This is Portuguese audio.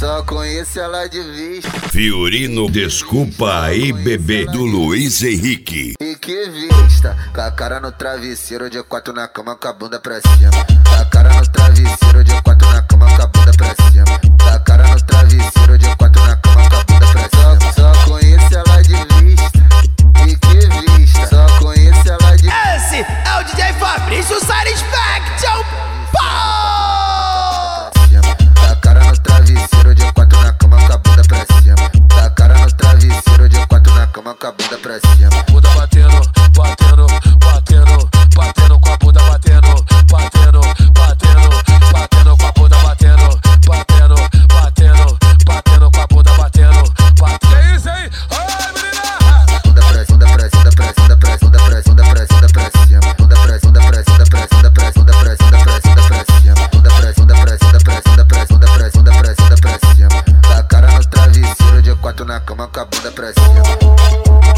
Só conheço ela de vista. Fiorino, desculpa aí, bebê, do Luiz Henrique. E que vista, com a cara no travesseiro, de quatro na cama, com a bunda pra cima. Com a cara no travesseiro, de quatro na cama, com a bunda pra cima. Com a cara no travesseiro, de quatro na cama, com a bunda pra cima. Só conheço ela de vista. E que vista, só conheço ela de vista. Esse é o DJ Fabrício Satisfaction. Da cara no travesseiro, de quatro na cama, com a bunda pra cima. Da cara no travesseiro, de quatro na cama, com a bunda pra cima. Bunda batendo, batendo, batendo, batendo com a bunda batendo, batendo, batendo, batendo com a bunda batendo, batendo, batendo, batendo com a bunda batendo, batendo. Que isso aí? Ai, menina! Bunda pra cima, bunda pra cima, bunda pra cima, bunda pra cima, bunda pra cima, bunda pra cima. Bunda pra cima, bunda pra cima, bunda pra cima, bunda pra cima, bunda pra cima, bunda pra cima. Bunda pra cima, bunda pra cima, bunda pra cima, bunda pra cima, bunda pra cima, bunda pra cima, bunda pra cima. Da cara no travesseiro, de quatro na cama, com a bunda pra cima.